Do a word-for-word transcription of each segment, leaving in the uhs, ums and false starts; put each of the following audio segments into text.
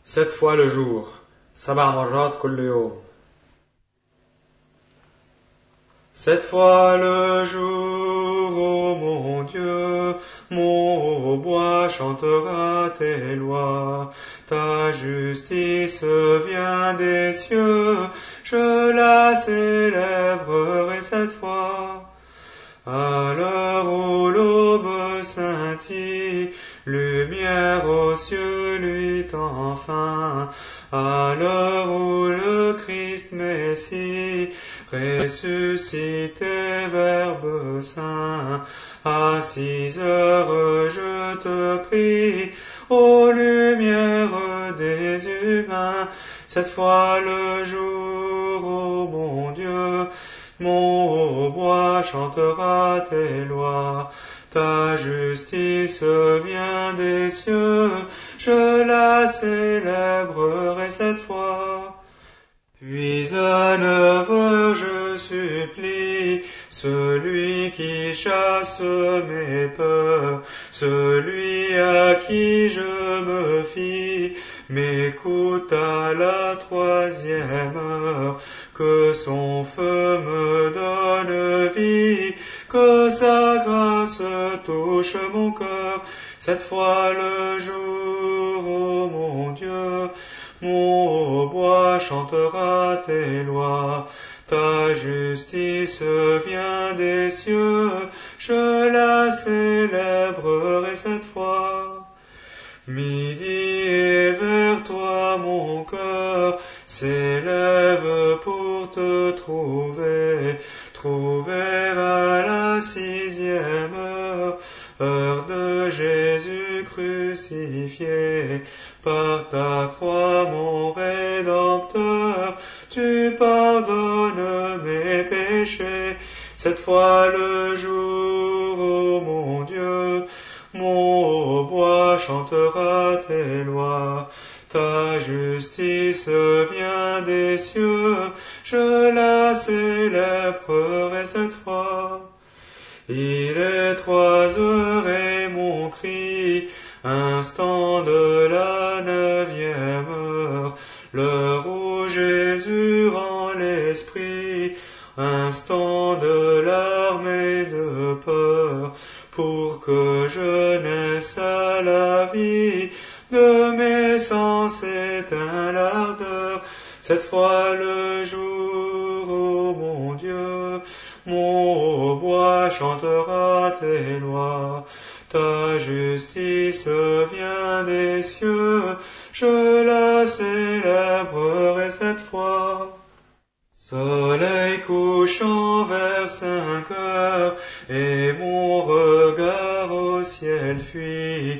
Sept fois le jour سبع مرات كل يوم. Sept fois le jour, ô mon Dieu, mon hautbois chantera tes lois. Ta justice vient des cieux, je la célébrerai cette fois. À l'heure où l'aube scintille, lumière aux cieux luit enfin. À l'heure où le Christ Messie, ressuscité Verbe saint, à six heures je te prie, ô lumière des humains, cette fois le jour, ô mon Dieu, mon hautbois chantera tes lois. Ta justice vient des cieux, je la célébrerai cette fois. Puis à neuf heures je supplie celui qui chasse mes peurs, celui à qui je me fie, m'écoute à la troisième heure, que son feu me donne vie, que sa grâce touche mon cœur, cette fois le jour, ô mon Dieu, mon hautbois chantera tes lois. Ta justice vient des cieux, je la célébrerai cette fois. Midi et vers toi mon cœur s'élève pour te trouver, trouver à la sixième heure, heure de Jésus crucifié. Par ta croix, mon Rédempteur, tu pardonnes mes péchés. Cette fois le jour, ô mon Dieu, mon hautbois chantera tes lois. Ta justice vient des cieux, je la célébrerai cette fois. Il est trois heures et mon cri, instant de la neuvième heure, l'heure où Jésus rend l'esprit, instant de larmes et de peur, pour que je naisse à la vie, de mes sens éteint l'ardeur, cette fois le jour, ô mon Dieu, mon hautbois chantera tes lois. Ta justice vient des cieux, je la célébrerai cette fois. Soleil couchant vers cinq heures, et mon regard au ciel fuit.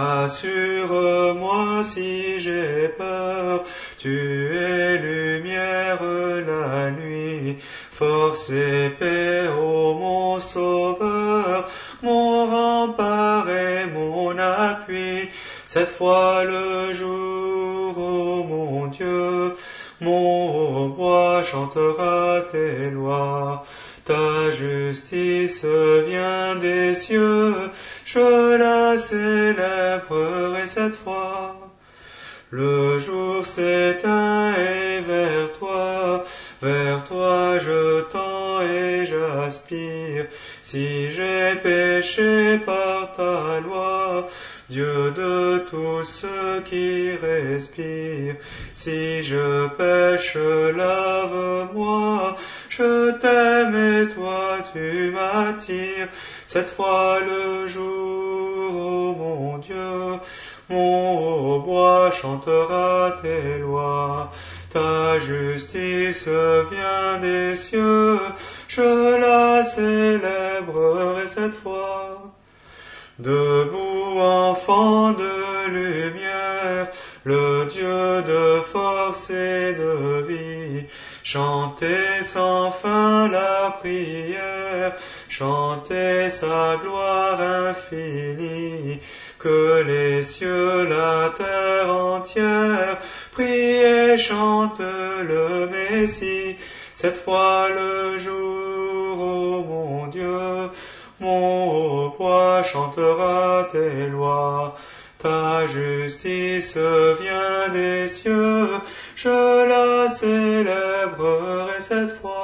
Rassure-moi si j'ai peur, tu es lumière la nuit. Force et paix, ô mon sauveur, mon rempart et mon appui. Cette fois le jour, ô mon Dieu, mon hautbois chantera tes lois. Ta justice vient des cieux, je la célébrerai cette fois. Le jour s'éteint et vers toi, vers toi je tends et j'aspire. Si j'ai péché par ta loi, Dieu de tous ceux qui respirent, si je pêche, lave-moi, je t'aime et toi tu m'attires. Cette fois le jour, ô mon Dieu, mon hautbois chantera tes lois. Ta justice vient des cieux, je la célébrerai cette fois. Debout, enfant de lumière, le Dieu de force et de vie, chantez sans fin la prière, chantez sa gloire infinie, que les cieux, la terre entière, prient et chantent le Messie. Cette fois le jour, ô mon Dieu, mon hautbois chantera tes lois. Ta justice vient des cieux, je la célébrerai cette fois.